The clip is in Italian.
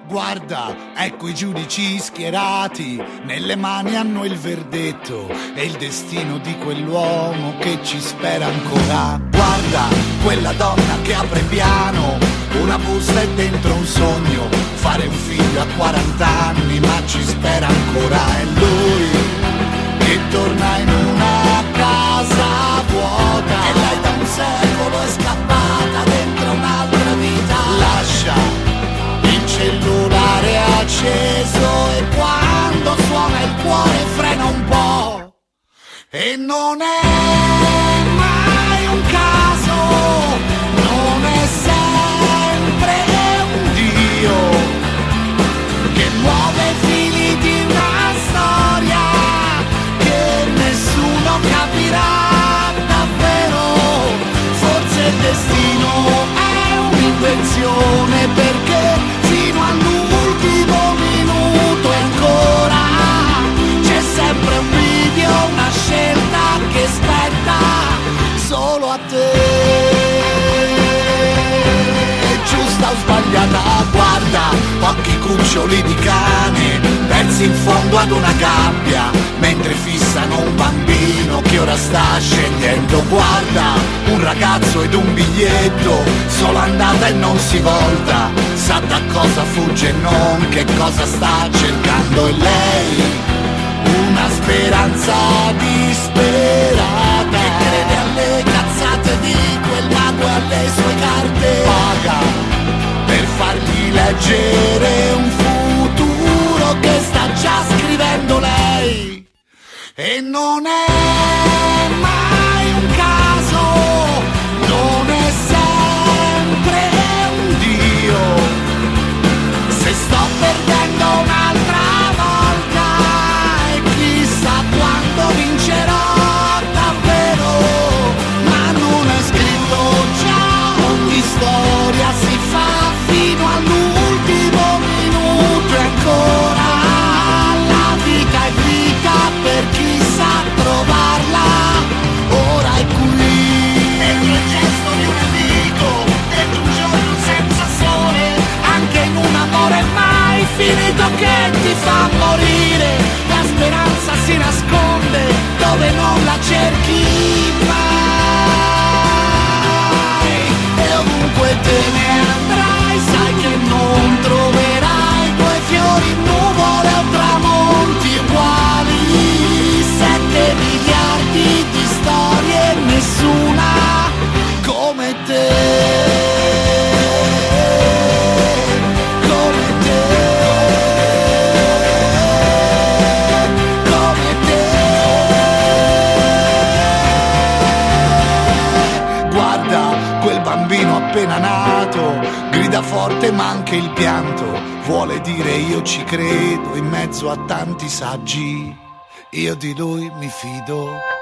Guarda, ecco i giudici schierati, nelle mani hanno il verdetto e il destino di quell'uomo che ci spera ancora. Guarda, quella donna che apre piano, una busta e dentro un sogno, fare un figlio a 40 anni ma ci spera ancora. È lui che torna in una casa vuota e lei da un secolo è scappata dentro un'altra vita. Lascia il cellulare acceso e quando suona il cuore frena un po'. E non è mai un caso, non è sempre un Dio che muove i fili di una storia che nessuno capirà davvero. Forse il destino è un'invenzione, perché fino all'ultimo minuto e ancora c'è sempre un video, una scelta che spetta solo a te. Giusta o sbagliata, guarda, occhi cuccioli di cane persi in fondo ad una gabbia mentre fissano un bambino che ora sta scendendo. Guarda, un ragazzo ed un biglietto, sola andata e non si volta, sa da cosa fugge e non che cosa sta cercando. E lei, una speranza disperata, che crede alle cazzate di quel mago e alle sue carte, paga per fargli leggere un futuro che sta già scrivendo lei. E non è mai un caso, non è sempre un Dio, se sto perdendo un'altra volta e chissà quando vincerò davvero. Ma non è scritto già, ogni storia si fa fino all'ultimo minuto e ancora. La vita è vita per chi sa trovarla, ora è qui. Dentro il gesto di un amico, dentro un giorno senza sole, anche in un amore mai finito che ti fa morire. La speranza si nasconde dove non la cerchi mai, e ovunque te ne andrai sai che non troverai due fiori in nuvole o tramonti uguali. 7 miliardi di storie, nessuna come te, come te, come te. Guarda, quel bambino appena nato grida forte ma anche il pianto vuole dire io ci credo in mezzo a tanti saggi. Io di lui mi fido.